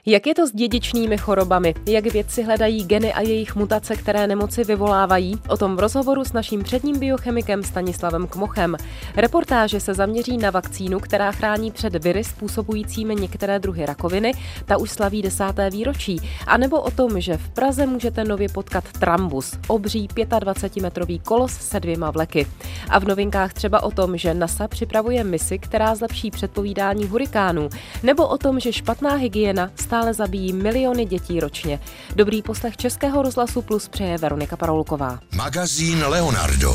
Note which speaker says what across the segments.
Speaker 1: Jak je to s dědičnými chorobami? Jak vědci hledají geny a jejich mutace, které nemoci vyvolávají? O tom v rozhovoru s naším předním biochemikem Stanislavem Kmochem. Reportáže se zaměří na vakcínu, která chrání před viry způsobujícími některé druhy rakoviny. Ta už slaví 10. výročí. A nebo o tom, že v Praze můžete nově potkat trambus, obří 25-metrový kolos se 2 vleky. A v novinkách třeba o tom, že NASA připravuje misi, která zlepší předpovídání hurikánů. Nebo o tom, že špatná hygiena stále zabíjí miliony dětí ročně. Dobrý poslech Českého rozhlasu Plus přeje Veronika Paroulková.
Speaker 2: Magazín Leonardo.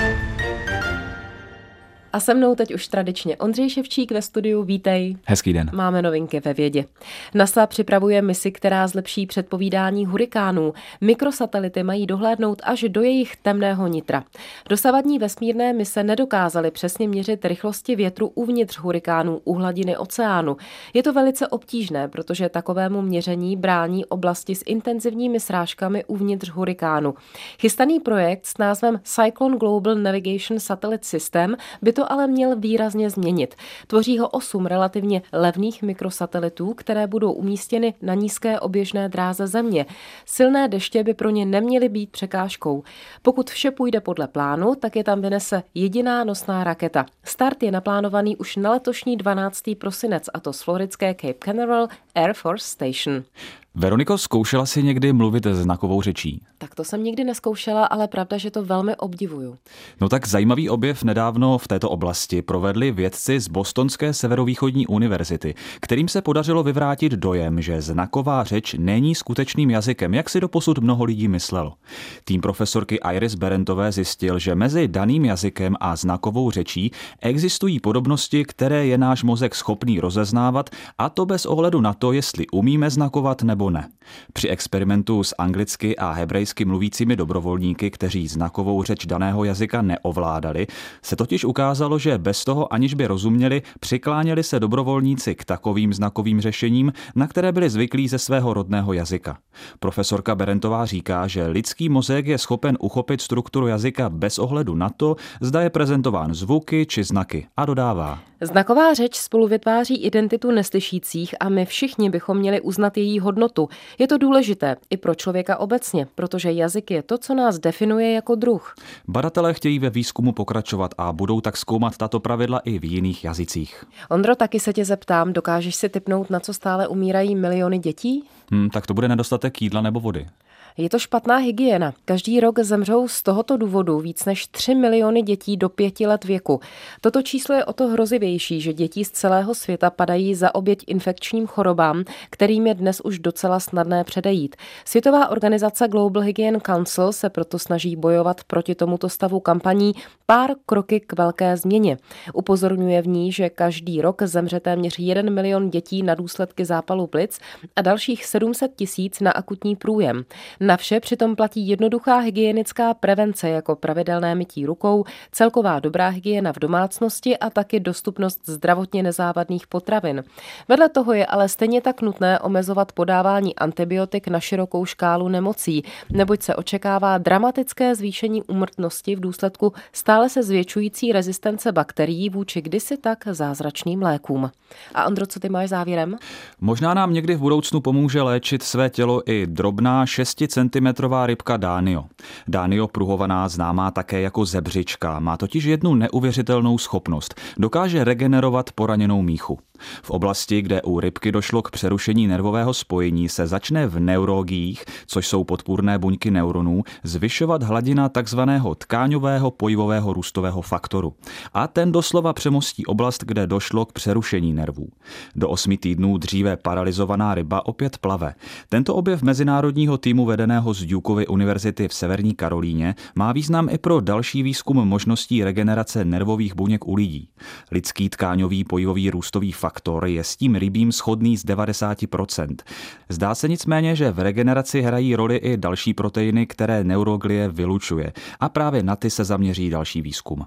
Speaker 1: A se mnou teď už tradičně Ondřej Ševčík ve studiu, vítej.
Speaker 3: Hezký den.
Speaker 1: Máme novinky ve vědě. NASA připravuje misi, která zlepší předpovídání hurikánů. Mikrosatelity mají dohlédnout až do jejich temného nitra. Dosavadní vesmírné mise nedokázaly přesně měřit rychlosti větru uvnitř hurikánů u hladiny oceánu. Je to velice obtížné, protože takovému měření brání oblasti s intenzivními srážkami uvnitř hurikánu. Chystaný projekt s názvem Cyclone Global Navigation Satellite System by to ale měl výrazně změnit. Tvoří ho 8 relativně levných mikrosatelitů, které budou umístěny na nízké oběžné dráze Země. Silné deště by pro ně neměly být překážkou. Pokud vše půjde podle plánu, tak je tam vynese jediná nosná raketa. Start je naplánovaný už na letošní 12. prosinec, a to z floridské Cape Canaveral Air Force Station.
Speaker 3: Veroniko, zkoušela jsi někdy mluvit znakovou řečí?
Speaker 1: Tak to jsem nikdy nezkoušela, ale pravda, že to velmi obdivuju.
Speaker 3: No tak zajímavý objev nedávno v této oblasti provedli vědci z Bostonské severovýchodní univerzity, kterým se podařilo vyvrátit dojem, že znaková řeč není skutečným jazykem, jak si doposud mnoho lidí myslelo. Tým profesorky Iris Berentové zjistil, že mezi daným jazykem a znakovou řečí existují podobnosti, které je náš mozek schopný rozeznávat, a to bez ohledu na to, jestli umíme znakovat nebo ne. Při experimentu s anglicky a hebrejsky mluvícími dobrovolníky, kteří znakovou řeč daného jazyka neovládali, se totiž ukázalo, že bez toho, aniž by rozuměli, přikláněli se dobrovolníci k takovým znakovým řešením, na které byli zvyklí ze svého rodného jazyka. Profesorka Berentová říká, že lidský mozek je schopen uchopit strukturu jazyka bez ohledu na to, zda je prezentován zvuky či znaky, a dodává:
Speaker 1: Znaková řeč spolu vytváří identitu neslyšících a my všichni bychom měli uznat její hodnotu. Je to důležité i pro člověka obecně, protože jazyk je to, co nás definuje jako druh.
Speaker 3: Badatelé chtějí ve výzkumu pokračovat a budou tak zkoumat tato pravidla i v jiných jazycích.
Speaker 1: Ondro, taky se tě zeptám, dokážeš si tipnout, na co stále umírají miliony dětí?
Speaker 3: Tak to bude nedostatek jídla nebo vody.
Speaker 1: Je to špatná hygiena. Každý rok zemřou z tohoto důvodu víc než 3 miliony dětí do 5 let věku. Toto číslo je o to hrozivější, že děti z celého světa padají za oběť infekčním chorobám, kterým je dnes už docela snadné předejít. Světová organizace Global Hygiene Council se proto snaží bojovat proti tomuto stavu kampaní Pár kroky k velké změně. Upozorňuje v ní, že každý rok zemře téměř 1 milion dětí na důsledky zápalu plic a dalších 700 000 na akutní průjem. Na vše přitom platí jednoduchá hygienická prevence, jako pravidelné mytí rukou, celková dobrá hygiena v domácnosti a taky dostupnost zdravotně nezávadných potravin. Vedle toho je ale stejně tak nutné omezovat podávání antibiotik na širokou škálu nemocí, neboť se očekává dramatické zvýšení úmrtnosti v důsledku stále se zvětšující rezistence bakterií vůči kdysi tak zázračným lékům. A Ondro, co ty máš závěrem?
Speaker 3: Možná nám někdy v budoucnu pomůže léčit své tělo i drobná 6centimetrová rybka Dánio. Dánio pruhovaná, známá také jako zebřička, má totiž jednu neuvěřitelnou schopnost. Dokáže regenerovat poraněnou míchu. V oblasti, kde u rybky došlo k přerušení nervového spojení, se začne v neurogích, což jsou podpůrné buňky neuronů, zvyšovat hladina takzvaného tkáňového pojivového růstového faktoru. A ten doslova přemostí oblast, kde došlo k přerušení nervů. Do 8 týdnů dříve paralyzovaná ryba opět plave. Tento objev mezinárodního týmu vedeného z Dukeovy univerzity v Severní Karolíně má význam i pro další výzkum možností regenerace nervových buněk u lidí. Lidský tkáňový pojivový růstový faktor je s tím rybím shodný z 90%. Zdá se nicméně, že v regeneraci hrají roli i další proteiny, které neuroglie vylučuje. A právě na ty se zaměří další výzkum.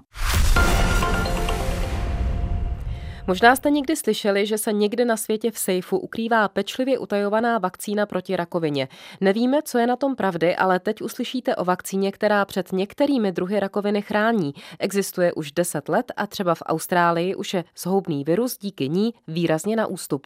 Speaker 1: Možná jste někdy slyšeli, že se někde na světě v sejfu ukrývá pečlivě utajovaná vakcína proti rakovině. Nevíme, co je na tom pravdy, ale teď uslyšíte o vakcíně, která před některými druhy rakoviny chrání. Existuje už 10 let a třeba v Austrálii už je zhoubný virus díky ní výrazně na ústupu.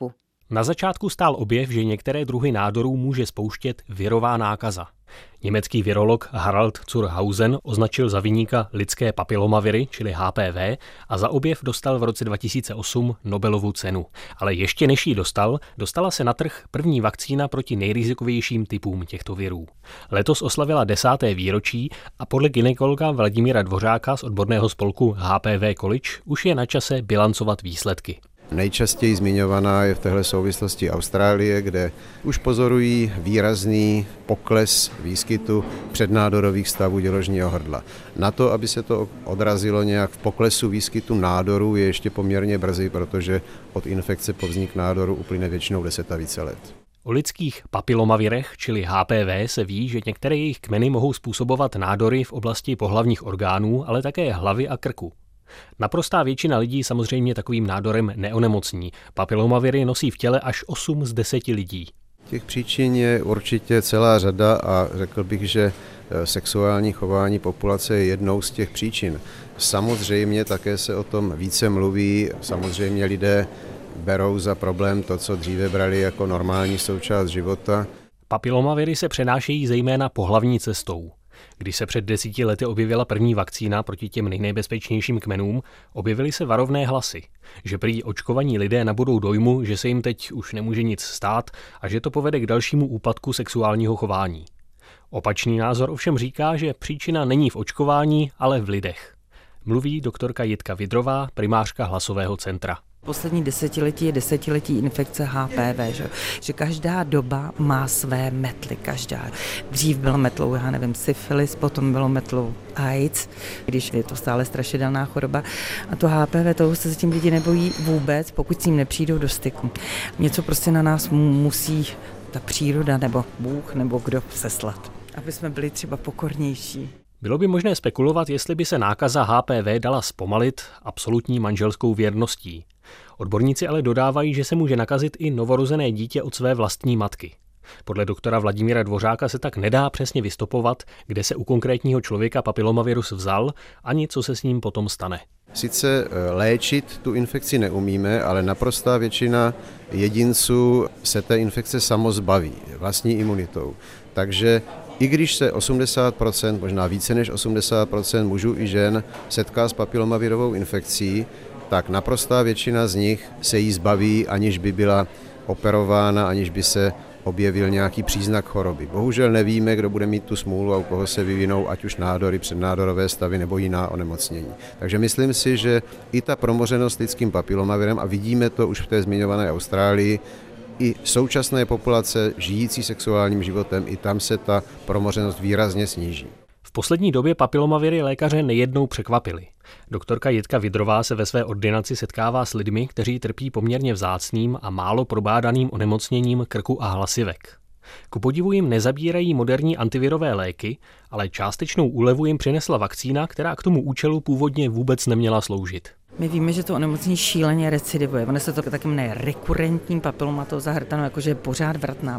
Speaker 4: Na začátku stál objev, že některé druhy nádorů může spouštět virová nákaza. Německý virolog Harald zur Hausen označil za viníka lidské papilomaviry, čili HPV, a za objev dostal v roce 2008 Nobelovu cenu. Ale ještě než ji dostala se na trh první vakcína proti nejrizikovějším typům těchto virů. Letos oslavila 10. výročí a podle gynekologa Vladimíra Dvořáka z odborného spolku HPV College už je na čase bilancovat výsledky.
Speaker 5: Nejčastěji zmiňovaná je v téhle souvislosti Austrálie, kde už pozorují výrazný pokles výskytu přednádorových stavů děložního hrdla. Na to, aby se to odrazilo nějak v poklesu výskytu nádorů, je ještě poměrně brzy, protože od infekce po vznik nádoru uplyne většinou 10 a více let.
Speaker 4: O lidských papilomavirech, čili HPV, se ví, že některé jejich kmeny mohou způsobovat nádory v oblasti pohlavních orgánů, ale také hlavy a krku. Naprostá většina lidí samozřejmě takovým nádorem neonemocní. Papilomaviry nosí v těle až 8 z 10 lidí.
Speaker 5: Těch příčin je určitě celá řada a řekl bych, že sexuální chování populace je jednou z těch příčin. Samozřejmě také se o tom více mluví, samozřejmě lidé berou za problém to, co dříve brali jako normální součást života.
Speaker 4: Papilomaviry se přenášejí zejména pohlavní cestou. Když se před 10 lety objevila první vakcína proti těm nejnebezpečnějším kmenům, objevily se varovné hlasy, že prý očkovaní lidé nabudou dojmu, že se jim teď už nemůže nic stát a že to povede k dalšímu úpadku sexuálního chování. Opačný názor ovšem říká, že příčina není v očkování, ale v lidech. Mluví doktorka Jitka Vidrová, primářka Hlasového centra.
Speaker 6: Poslední desetiletí je desetiletí infekce HPV, že každá doba má své metly, každá. Dřív bylo metlou, syfilis, potom bylo metlou AIDS, když je to stále strašidelná choroba. A to HPV, toho se zatím lidi nebojí vůbec, pokud s ním nepřijdou do styku. Něco prostě na nás musí ta příroda nebo Bůh nebo kdo seslat, aby jsme byli třeba pokornější.
Speaker 4: Bylo by možné spekulovat, jestli by se nákaza HPV dala zpomalit absolutní manželskou věrností. Odborníci ale dodávají, že se může nakazit i novorozené dítě od své vlastní matky. Podle doktora Vladimíra Dvořáka se tak nedá přesně vystopovat, kde se u konkrétního člověka papilomavirus vzal, ani co se s ním potom stane.
Speaker 5: Sice léčit tu infekci neumíme, ale naprostá většina jedinců se té infekce samozbaví vlastní imunitou. Takže i když se 80%, možná více než 80% mužů i žen setká s papilomavirovou infekcí, tak naprostá většina z nich se jí zbaví, aniž by byla operována, aniž by se objevil nějaký příznak choroby. Bohužel nevíme, kdo bude mít tu smůlu a u koho se vyvinou ať už nádory, přednádorové stavy nebo jiná onemocnění. Takže myslím si, že i ta promořenost lidským papilomavirem, a vidíme to už v té zmiňované Austrálii, i současné populace žijící sexuálním životem, i tam se ta promořenost výrazně sníží.
Speaker 4: V poslední době papilomaviry lékaře nejednou překvapily. Doktorka Jitka Vidrová se ve své ordinaci setkává s lidmi, kteří trpí poměrně vzácným a málo probádaným onemocněním krku a hlasivek. Ku podivu jim nezabírají moderní antivirové léky, ale částečnou úlevu jim přinesla vakcína, která k tomu účelu původně vůbec neměla sloužit.
Speaker 6: My víme, že to onemocnění šíleně recidivuje. Ono se to taky jmenuje rekurentní papilomatóza hrtanu, jakože je pořád vratná.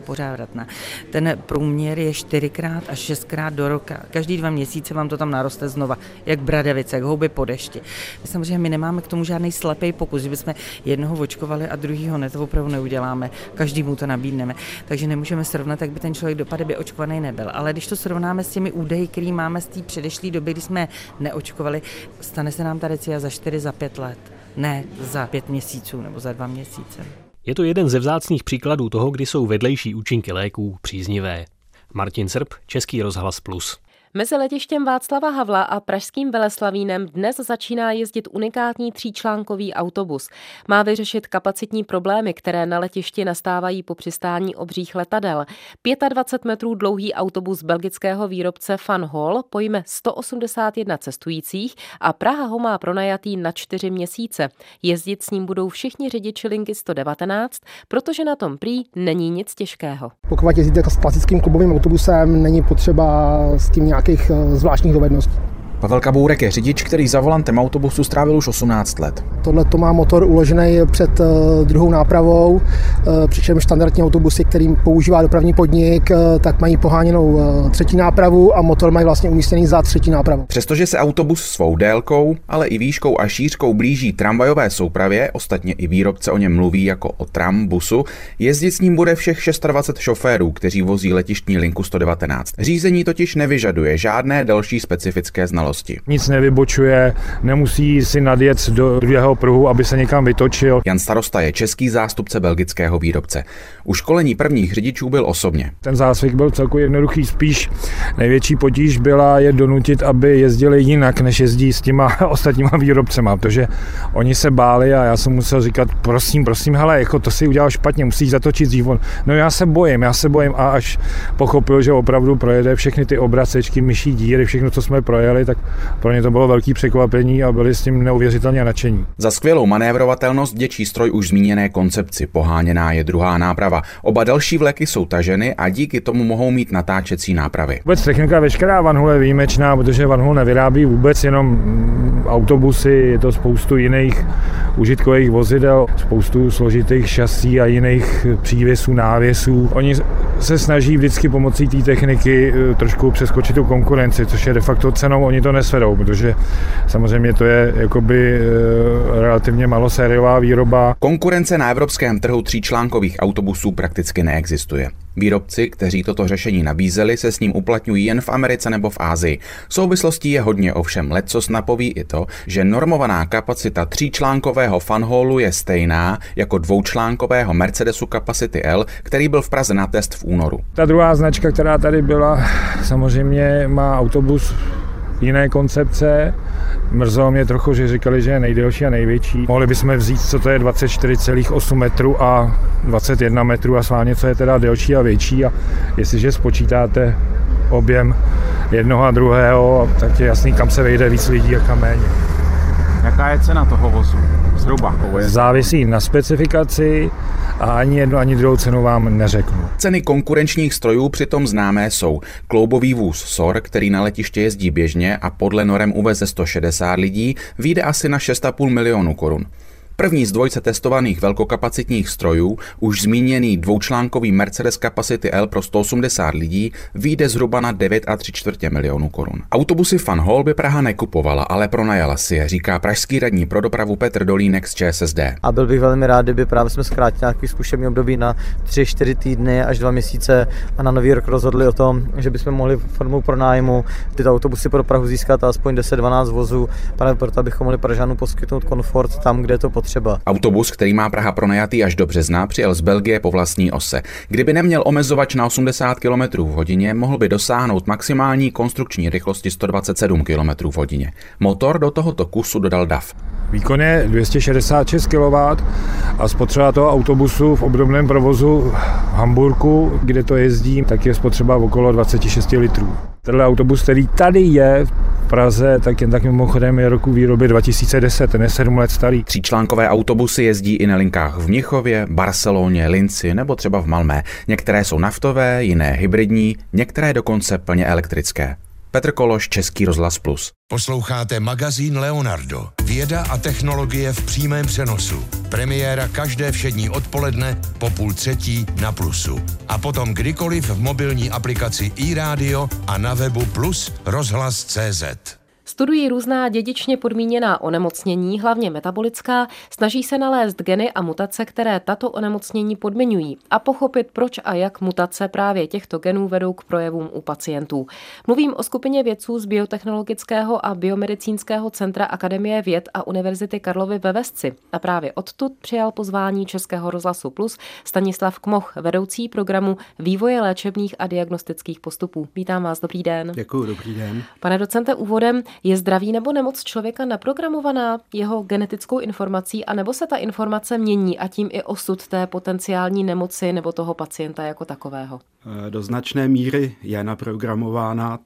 Speaker 6: Ten průměr je 4x až 6x do roka. Každý 2 měsíce vám to tam naroste znova, jak bradavice, jak houby po dešti. Samozřejmě my nemáme k tomu žádný slepý pokus, že bychom jednoho očkovali a druhýho ne, to opravdu neuděláme. Každému to nabídneme. Takže nemůžeme srovnat, jak by ten člověk dopadl, by očkovaný nebyl. Ale když to srovnáme s těmi údaji, které máme z té předešlé doby, kdy jsme neočkovali, stane se nám ta recia za 4, za 5 let, ne za 5 měsíců nebo za 2 měsíce.
Speaker 4: Je to jeden ze vzácných příkladů toho, kdy jsou vedlejší účinky léků příznivé. Martin Srb, Český rozhlas Plus.
Speaker 1: Mezi letištěm Václava Havla a pražským Veleslavínem dnes začíná jezdit unikátní 3článkový autobus. Má vyřešit kapacitní problémy, které na letišti nastávají po přistání obřích letadel. 25 metrů dlouhý autobus belgického výrobce Van Hol pojme 181 cestujících a Praha ho má pronajatý na 4 měsíce. Jezdit s ním budou všichni řidiči linky 119, protože na tom prý není nic těžkého.
Speaker 7: Pokud jezdíte s klasickým klubovým autobusem, není potřeba s tím nějakých zvláštních dovedností. Pavel Kabourek je řidič, který za volantem autobusu strávil už 18 let.
Speaker 8: Tohle to má motor uložený před druhou nápravou, přičemž standardní autobusy, kterým používá dopravní podnik, tak mají poháněnou třetí nápravu a motor mají vlastně umístěný za třetí nápravu.
Speaker 7: Přestože se autobus svou délkou, ale i výškou a šířkou blíží tramvajové soupravě, ostatně i výrobce o něm mluví jako o trambusu, jezdit s ním bude všech 26 šoférů, kteří vozí letištní linku 119. Řízení totiž nevyžaduje žádné další specifické znalosti.
Speaker 9: Nic nevybočuje, nemusí si nadjet do druhého pruhu, aby se někam vytočil.
Speaker 7: Jan Starosta je český zástupce belgického výrobce. U školení prvních řidičů byl osobně.
Speaker 9: Ten zásvyk byl celkově jednoduchý, spíš největší potíž byla je donutit, aby jezdili jinak, než jezdí s těma ostatníma výrobcema, protože oni se báli a já jsem musel říkat, prosím, hele, jako to si udělal špatně, musíš zatočit dřív. No já se bojím a až pochopil, že opravdu projede všechny ty obracečky, myší díry, všechno, co jsme projeli, tak pro ně to bylo velký překvapení a byli s tím neuvěřitelně nadšení.
Speaker 7: Za skvělou manévrovatelnost vděčí stroj už zmíněné koncepci, poháněná je druhá náprava. Oba další vleky jsou taženy a díky tomu mohou mít natáčecí nápravy.
Speaker 9: Vůbec technika veškerá Van je výjimečná, protože Van nevyrábí vůbec jenom autobusy, je to spoustu jiných užitkových vozidel, spoustu složitých šasí a jiných přívěsů, návěsů. Oni se snaží vždycky pomocí té techniky trošku přeskočit tu konkurenci, což je de facto cenou, oni to nesvedou, protože samozřejmě to je jakoby relativně malosériová výroba.
Speaker 7: Konkurence na evropském trhu tříčlánkových autobusů prakticky neexistuje. Výrobci, kteří toto řešení nabízeli, se s ním uplatňují jen v Americe nebo v Asii. Souvislostí je hodně, ovšem leccos napoví i to, že normovaná kapacita tříčlánkového fanhallu je stejná jako dvoučlánkového Mercedesu Capacity L, který byl v Praze na test v únoru.
Speaker 9: Ta druhá značka, která tady byla, samozřejmě má autobus jiné koncepce. Mrzelo mě trochu, že říkali, že je nejdelší a největší. Mohli bychom vzít, co to je 24,8 metru a 21 metrů a schválně, co je teda delší a větší. A jestliže spočítáte objem jednoho a druhého, tak je jasný, kam se vejde víc lidí a kam méně.
Speaker 7: Jaká je cena toho vozu? Zhruba.
Speaker 9: Závisí na specifikaci a ani jednu, ani druhou cenu vám neřeknu.
Speaker 7: Ceny konkurenčních strojů přitom známé jsou. Kloubový vůz SOR, který na letiště jezdí běžně a podle norem uveze 160 lidí, vyjde asi na 6,5 milionu korun. První z dvojce testovaných velkokapacitních strojů, už zmíněný dvoučlánkový Mercedes Capacity L pro 180 lidí, vyjde zhruba na 9,75 milionů korun. Autobusy Fanhol by Praha nekupovala, ale pronajala si je, říká pražský radní pro dopravu Petr Dolínek z ČSSD.
Speaker 10: A byl bych velmi rád, kdyby právě jsme zkrátili nějaký zkušební období na 3-4 týdny až 2 měsíce a na nový rok rozhodli o tom, že bychom mohli formou pronájmu tyto autobusy pro Prahu získat aspoň 10-12 vozů, právě proto, abychom mohli Pražanům poskytnout komfort tam, kde je to potřeba.
Speaker 7: Autobus, který má Praha pronajatý až do března, přijel z Belgie po vlastní ose. Kdyby neměl omezovač na 80 km v hodině, mohl by dosáhnout maximální konstrukční rychlosti 127 km v hodině. Motor do tohoto kusu dodal DAF.
Speaker 9: Výkon je 266 kW a spotřeba toho autobusu v obdobném provozu v Hamburku, kde to jezdí, tak je spotřeba okolo 26 litrů. Tenhle autobus, který tady je v Praze, tak jen tak mimochodem je roku výroby 2010, ten je 7 let starý.
Speaker 7: Tříčlánkové autobusy jezdí i na linkách v Mnichově, Barceloně, Linci nebo třeba v Malmé. Některé jsou naftové, jiné hybridní, některé dokonce plně elektrické. Petr Kološ, Český rozhlas Plus.
Speaker 2: Posloucháte magazín Leonardo. Věda a technologie v přímém přenosu. Premiéra každé všední odpoledne po 2:30 na Plusu. A potom kdykoliv v mobilní aplikaci iRádio a na webu Plus rozhlas.cz.
Speaker 1: Studují různá dědičně podmíněná onemocnění, hlavně metabolická, snaží se nalézt geny a mutace, které tato onemocnění podmiňují a pochopit, proč a jak mutace právě těchto genů vedou k projevům u pacientů. Mluvím o skupině vědců z Biotechnologického a biomedicínského centra Akademie věd a Univerzity Karlovy ve Vesci. A právě odtud přijal pozvání Českého rozhlasu Plus Stanislav Kmoch, vedoucí programu vývoje léčebných a diagnostických postupů. Vítám vás, dobrý den.
Speaker 11: Děkuji, dobrý den.
Speaker 1: Pane docente, úvodem, je zdraví nebo nemoc člověka naprogramovaná jeho genetickou informací, anebo se ta informace mění a tím i osud té potenciální nemoci nebo toho pacienta jako takového?
Speaker 11: Do značné míry je naprogramována, to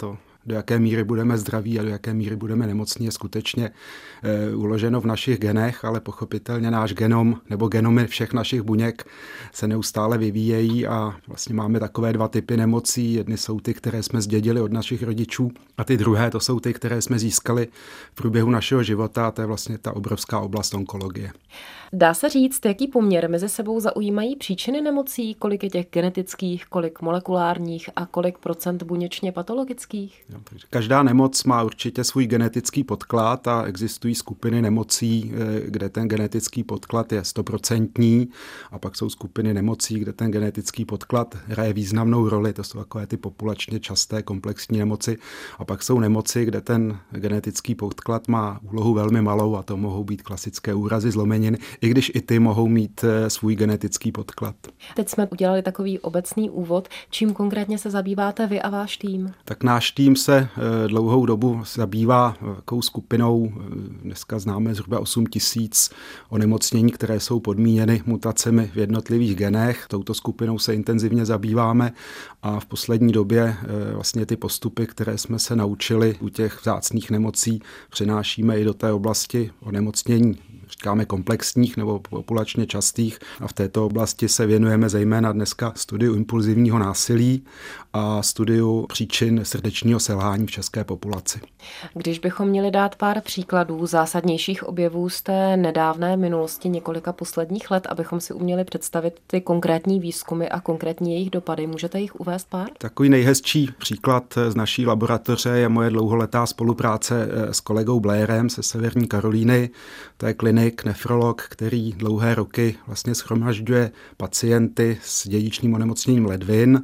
Speaker 11: do jaké míry budeme zdraví a do jaké míry budeme nemocní, je skutečně uloženo v našich genech, ale pochopitelně náš genom nebo genomy všech našich buněk se neustále vyvíjejí a vlastně máme takové dva typy nemocí. Jedny jsou ty, které jsme zdědili od našich rodičů a ty druhé to jsou ty, které jsme získali v průběhu našeho života a to je vlastně ta obrovská oblast onkologie.
Speaker 1: Dá se říct, jaký poměr mezi sebou zaujímají příčiny nemocí, kolik je těch genetických, kolik molekulárních a kolik procent buněčně patologických?
Speaker 11: Každá nemoc má určitě svůj genetický podklad a existují skupiny nemocí, kde ten genetický podklad je 100% a pak jsou skupiny nemocí, kde ten genetický podklad hraje významnou roli, to jsou takové ty populačně časté komplexní nemoci a pak jsou nemoci, kde ten genetický podklad má úlohu velmi malou a to mohou být klasické úrazy, zlomeniny, i když i ty mohou mít svůj genetický podklad.
Speaker 1: Teď jsme udělali takový obecný úvod. Čím konkrétně se zabýváte vy a váš tým?
Speaker 11: Tak náš tým se dlouhou dobu zabývá takovou skupinou, dneska známe zhruba 8 000 onemocnění, které jsou podmíněny mutacemi v jednotlivých genech. Touto skupinou se intenzivně zabýváme a v poslední době vlastně ty postupy, které jsme se naučili u těch vzácných nemocí, přenášíme i do té oblasti onemocnění, říkáme komplexních nebo populačně častých a v této oblasti se věnujeme zejména dneska studiu impulzivního násilí a studiu příčin srdečního selhání v české populaci.
Speaker 1: Když bychom měli dát pár příkladů zásadnějších objevů z té nedávné minulosti několika posledních let, abychom si uměli představit ty konkrétní výzkumy a konkrétní jejich dopady, můžete jich uvést pár?
Speaker 11: Takový nejhezčí příklad z naší laboratoře je moje dlouholetá spolupráce s kolegou Blairem ze Severní Karolíny. To je klinik, nefrolog, který dlouhé roky vlastně shromažďuje pacienty s dědičným onemocněním ledvin.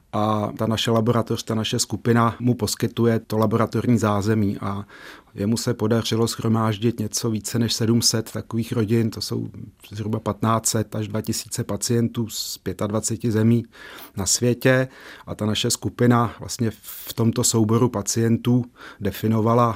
Speaker 11: A ta naše laboratoř, ta naše skupina mu poskytuje to laboratorní zázemí a jemu se podařilo shromáždit něco více než 700 takových rodin, to jsou zhruba 1500 až 2000 pacientů z 25 zemí na světě a ta naše skupina vlastně v tomto souboru pacientů definovala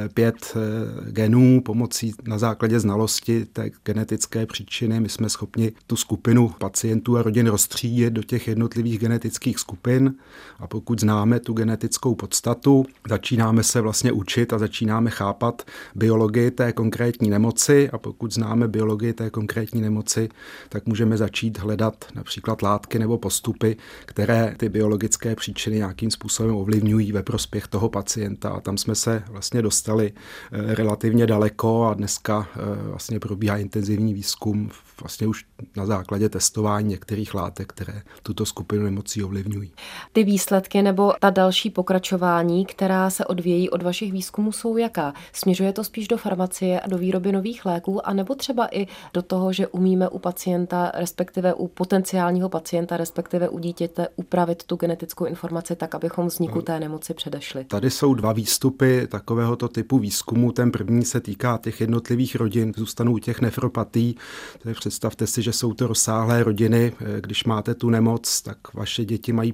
Speaker 11: 5 genů pomocí na základě znalosti té genetické příčiny. My jsme schopni tu skupinu pacientů a rodin rozstřídit do těch jednotlivých genetických skupin a pokud známe tu genetickou podstatu, začínáme se vlastně učit a začínáme chápat biologii té konkrétní nemoci a pokud známe biologii té konkrétní nemoci, tak můžeme začít hledat například látky nebo postupy, které ty biologické příčiny nějakým způsobem ovlivňují ve prospěch toho pacienta a tam jsme se vlastně dostali relativně daleko a dneska vlastně probíhá intenzivní výzkum vlastně už na základě testování některých látek, které tuto skupinu nemocí ovlivňují.
Speaker 1: Ty výsledky nebo ta další pokračování, která se odvíjí od vašich výzkumů, jsou jaká? Směřuje to spíš do farmacie a do výroby nových léků, anebo třeba i do toho, že umíme u pacienta, respektive u potenciálního pacienta, respektive u dítěte upravit tu genetickou informaci tak, abychom vzniku té nemoci předešli?
Speaker 11: Tady jsou 2 výstupy takovéhoto typu výzkumu. Ten první se týká těch jednotlivých rodin, zůstanou u těch nefropatií. Představte si, že jsou to rozsáhlé rodiny. Když máte tu nemoc, tak vaše děti mají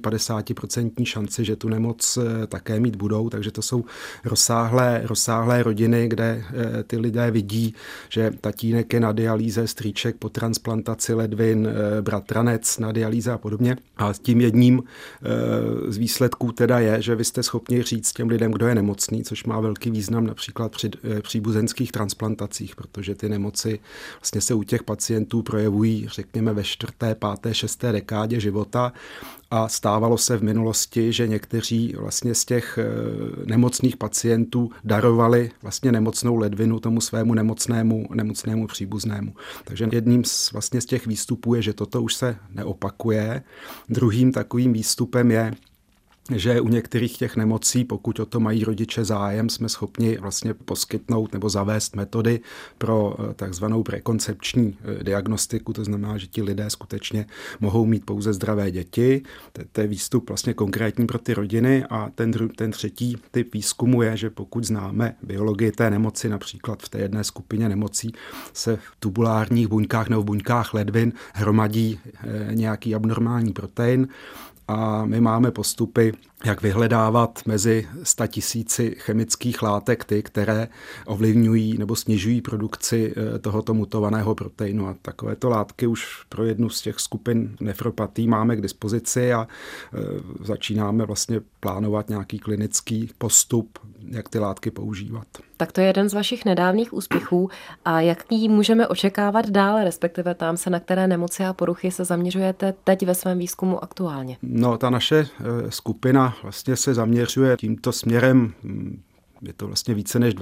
Speaker 11: 50% šanci, že tu nemoc také mít budou, takže to jsou rozsáhlé rodiny, kde ty lidé vidí, že tatínek je na dialýze, strýček po transplantaci ledvin, bratranec na dialýze a podobně. A tím jedním z výsledků teda je, že vy jste schopni říct těm lidem, kdo je nemocný, což má velký význam například při příbuzenských transplantacích, protože ty nemoci vlastně se u těch pacientů projevují, řekněme, ve 4., 5., 6. dekádě života a stávalo se v minulosti, že někteří vlastně z těch nemocných pacientů darovali vlastně nemocnou ledvinu tomu svému nemocnému příbuznému. Takže jedním z těch výstupů je, že toto už se neopakuje. Druhým takovým výstupem je, že u některých těch nemocí, pokud o to mají rodiče zájem, jsme schopni vlastně poskytnout nebo zavést metody pro takzvanou prekoncepční diagnostiku, to znamená, že ti lidé skutečně mohou mít pouze zdravé děti. To je výstup vlastně konkrétní pro ty rodiny a ten třetí typ výzkumu je, že pokud známe biologii té nemoci, například v té jedné skupině nemocí se v tubulárních buňkách nebo v buňkách ledvin hromadí nějaký abnormální protein, a my máme postupy, jak vyhledávat mezi 100 000 chemických látek ty, které ovlivňují nebo snižují produkci tohoto mutovaného proteinu. A takovéto látky už pro jednu z těch skupin nefropatí máme k dispozici a začínáme vlastně plánovat nějaký klinický postup, jak ty látky používat.
Speaker 1: Tak to je jeden z vašich nedávných úspěchů. A jaký můžeme očekávat dále, respektive tam se na které nemoci a poruchy se zaměřujete teď ve svém výzkumu aktuálně?
Speaker 11: No, ta naše skupina vlastně se zaměřuje tímto směrem. Je to vlastně více než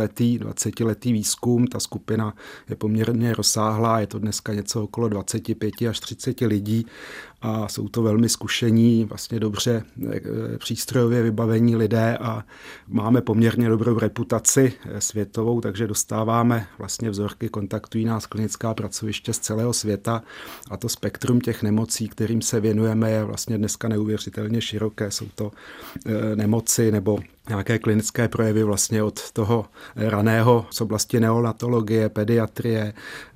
Speaker 11: 20letý výzkum. Ta skupina je poměrně rozsáhlá, je to dneska něco okolo 25 až 30 lidí a jsou to velmi zkušení, vlastně dobře přístrojově vybavení lidé a máme poměrně dobrou reputaci světovou, takže dostáváme vlastně vzorky, kontaktují nás klinická pracoviště z celého světa a to spektrum těch nemocí, kterým se věnujeme, je vlastně dneska neuvěřitelně široké. Jsou to nemoci nebo nějaké klinické projevy vlastně od toho raného z oblasti neonatologie, pediatrie,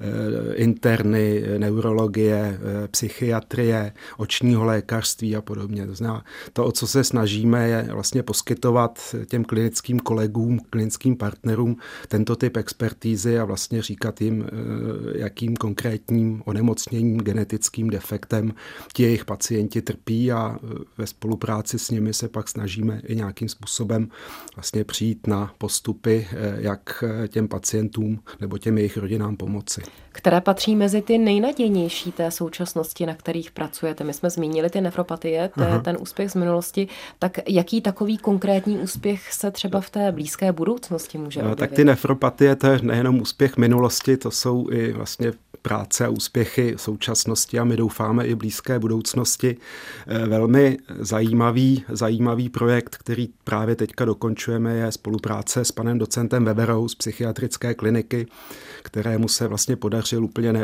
Speaker 11: interny, neurologie, psychiatrie, očního lékařství a podobně. To znamená, to, o co se snažíme, je vlastně poskytovat těm klinickým kolegům, klinickým partnerům tento typ expertízy a vlastně říkat jim, jakým konkrétním onemocněním, genetickým defektem ti jejich pacienti trpí a ve spolupráci s nimi se pak snažíme i nějakým způsobem vlastně přijít na postupy, jak těm pacientům nebo těm jejich rodinám pomoci.
Speaker 1: Které patří mezi ty nejnadějnější té současnosti, na kterých pracujete? My jsme zmínili ty nefropatie, to je ten úspěch z minulosti. Tak jaký takový konkrétní úspěch se třeba v té blízké budoucnosti může objevit?
Speaker 11: Tak ty nefropatie, to je nejenom úspěch minulosti, to jsou i vlastně práce a úspěchy současnosti a my doufáme i blízké budoucnosti. Velmi zajímavý projekt, který právě teďka dokončujeme, je spolupráce s panem docentem Weberou z psychiatrické kliniky, kterému se vlastně podařil úplně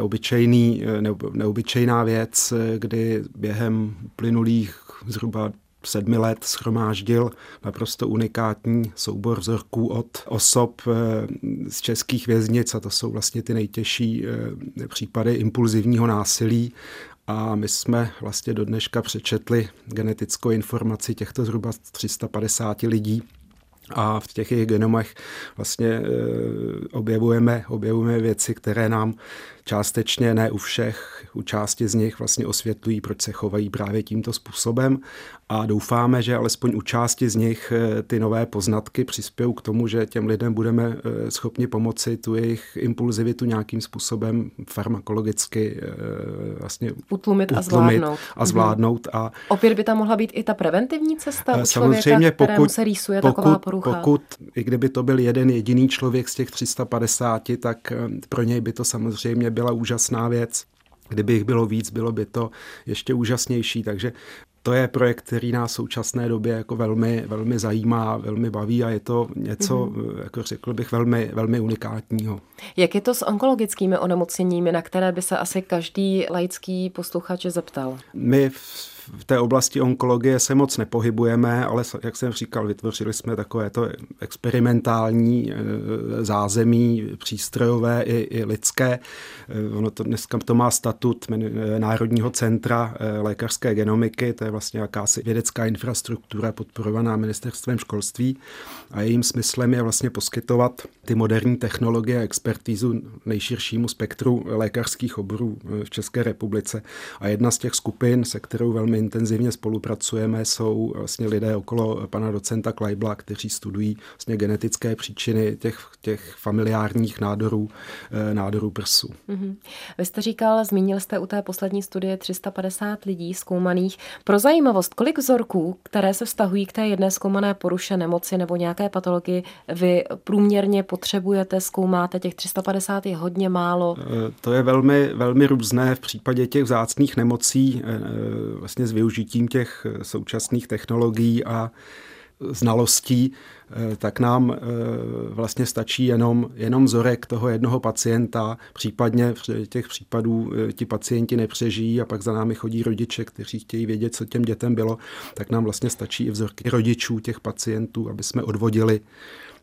Speaker 11: neobyčejná věc, kdy během plynulých zhruba 7 let shromáždil naprosto unikátní soubor vzorků od osob z českých věznic a to jsou vlastně ty nejtěžší případy impulzivního násilí. A my jsme vlastně do dneška přečetli genetickou informaci těchto zhruba 350 lidí. A v těch jejich genomech vlastně objevujeme věci, které nám částečně, ne u všech, u části z nich vlastně osvětlují, proč se chovají právě tímto způsobem a doufáme, že alespoň u části z nich ty nové poznatky přispějí k tomu, že těm lidem budeme schopni pomoci tu jejich impulzivitu nějakým způsobem farmakologicky vlastně utlumit a zvládnout. A
Speaker 1: opět by tam mohla být i ta preventivní cesta u člověka, kterému se rýsuje taková porucha.
Speaker 11: Pokud, i kdyby to byl jeden jediný člověk z těch 350, tak pro něj by to samozřejmě byla úžasná věc. Kdyby jich bylo víc, bylo by to ještě úžasnější. Takže to je projekt, který nás v současné době jako velmi, velmi zajímá, velmi baví a je to něco, jako řekl bych, velmi, velmi unikátního.
Speaker 1: Jak je to s onkologickými onemocněními, na které by se asi každý laický posluchač zeptal?
Speaker 11: My v té oblasti onkologie se moc nepohybujeme, ale jak jsem říkal, vytvořili jsme takovéto experimentální zázemí, přístrojové i lidské. Ono to dneska to má statut Národního centra lékařské genomiky, to je vlastně jakási vědecká infrastruktura podporovaná ministerstvem školství a jejím smyslem je vlastně poskytovat ty moderní technologie a expertízu nejširšímu spektru lékařských oborů v České republice. A jedna z těch skupin, se kterou velmi intenzivně spolupracujeme, jsou vlastně lidé okolo pana docenta Kleibla, kteří studují vlastně genetické příčiny těch familiárních nádorů prsu.
Speaker 1: Vy jste zmínil jste u té poslední studie 350 lidí zkoumaných. Pro zajímavost, kolik vzorků, které se vztahují k té jedné zkoumané poruše, nemoci nebo nějaké patologii, vy průměrně potřebujete, zkoumáte? Těch 350 je hodně málo?
Speaker 11: To je velmi, velmi různé v případě těch vzácných nemocí, vlastně s využitím těch současných technologií a znalostí, tak nám vlastně stačí jenom vzorek toho jednoho pacienta, případně v těch případů ti pacienti nepřežijí a pak za námi chodí rodiče, kteří chtějí vědět, co těm dětem bylo, tak nám vlastně stačí i vzorky rodičů těch pacientů, aby jsme odvodili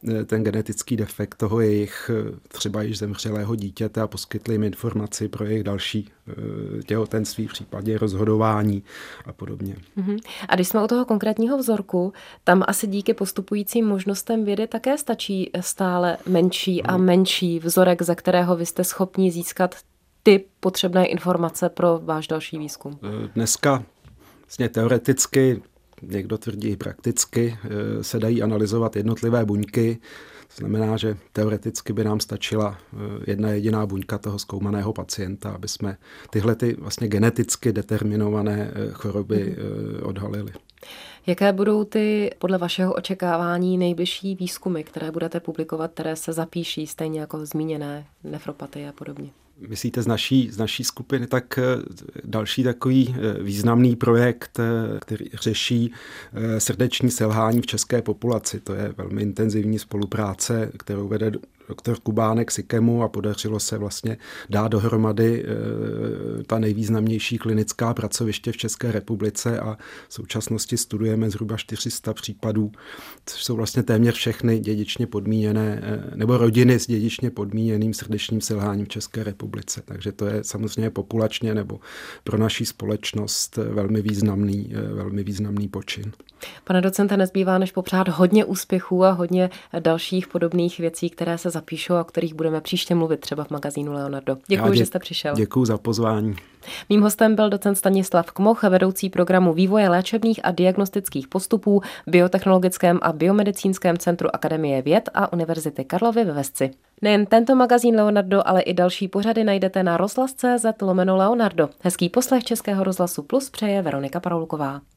Speaker 11: ten genetický defekt toho jejich třeba již zemřelého dítěte a poskytli jim informaci pro jejich další těhotenství, v případě rozhodování a podobně.
Speaker 1: A když jsme u toho konkrétního vzorku, tam asi díky postupujícím možnostem vědy také stačí stále menší a menší vzorek, ze kterého vy jste schopni získat ty potřebné informace pro váš další výzkum.
Speaker 11: Dneska vlastně teoreticky, někdo tvrdí i prakticky, se dají analyzovat jednotlivé buňky. To znamená, že teoreticky by nám stačila jedna jediná buňka toho zkoumaného pacienta, aby jsme tyhle ty vlastně geneticky determinované choroby odhalili.
Speaker 1: Jaké budou ty podle vašeho očekávání nejbližší výzkumy, které budete publikovat, které se zapíší stejně jako zmíněné nefropatie a podobně?
Speaker 11: Myslíte z naší skupiny, tak další takový významný projekt, který řeší srdeční selhání v české populaci. To je velmi intenzivní spolupráce, kterou vede doktor Kubánek z IKEMu a podařilo se vlastně dát dohromady ta nejvýznamnější klinická pracoviště v České republice a v současnosti studujeme zhruba 400 případů, což jsou vlastně téměř všechny dědičně podmíněné nebo rodiny s dědičně podmíněným srdečním selháním v České republice. Takže to je samozřejmě populačně nebo pro naši společnost velmi významný počin.
Speaker 1: Pane docente, nezbývá než popřát hodně úspěchů a hodně dalších podobných věcí, které se zapíšou a o kterých budeme příště mluvit třeba v magazínu Leonardo. Děkuji, že jste přišel.
Speaker 11: Děkuji za pozvání.
Speaker 1: Mým hostem byl docent Stanislav Kmoch, vedoucí programu vývoje léčebných a diagnostických postupů v Biotechnologickém a biomedicínském centru Akademie věd a Univerzity Karlovy ve Vesci. Nejen tento magazín Leonardo, ale i další pořady najdete na rozhlas.cz/Leonardo. Hezký poslech Českého rozhlasu Plus přeje Veronika Paroulková.